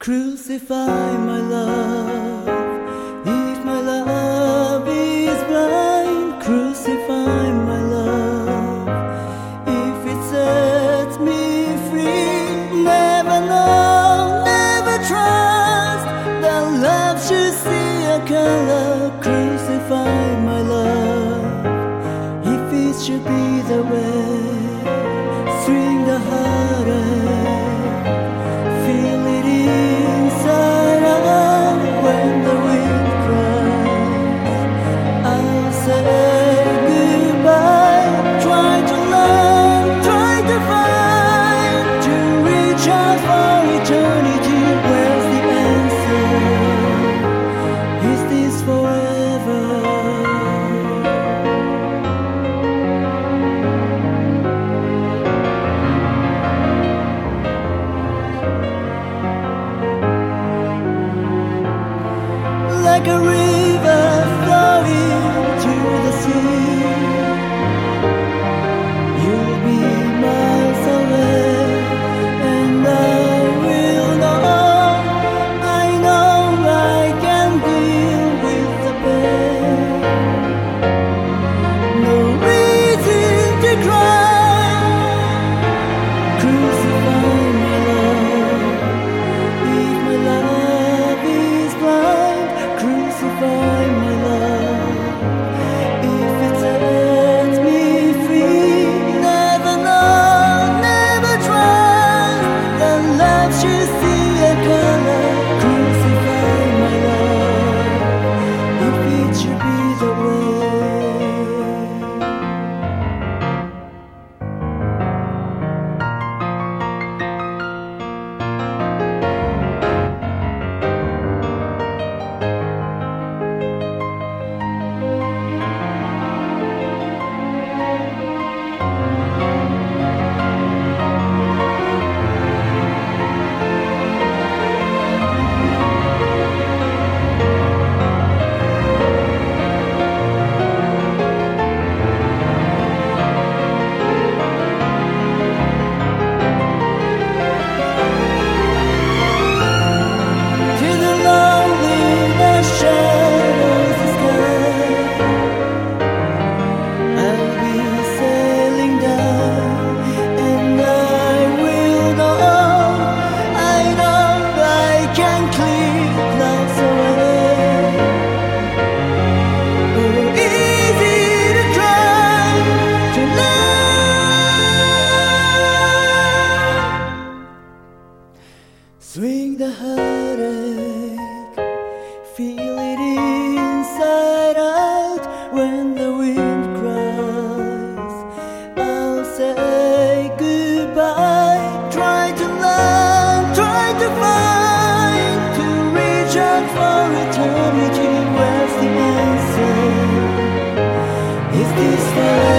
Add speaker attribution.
Speaker 1: Crucify my love, if my love is blind. Crucify my love, if it sets me free. Never know, never trust that love should see a color. Crucify my love, if it should be the way. String the heartache, feel it inside out when the wind cries. I'll say goodbye, try to learn, try to find, to reach out for eternity. Where's the answer? Is this forever? Like a river flowing to the sea, you'll be miles away, and I will know. I know I can deal with the pain. No reason to cry. Crucify my love, if my love is blind. Crucify my love, if it sets me free. Never know, never trust that love should see a color. Crucify my love, if it should be the way. Swing the heartache, feel it inside out when the wind cries. I'll say goodbye, try to learn, try to find, to reach out for eternity. Where's the answer? Is this forever?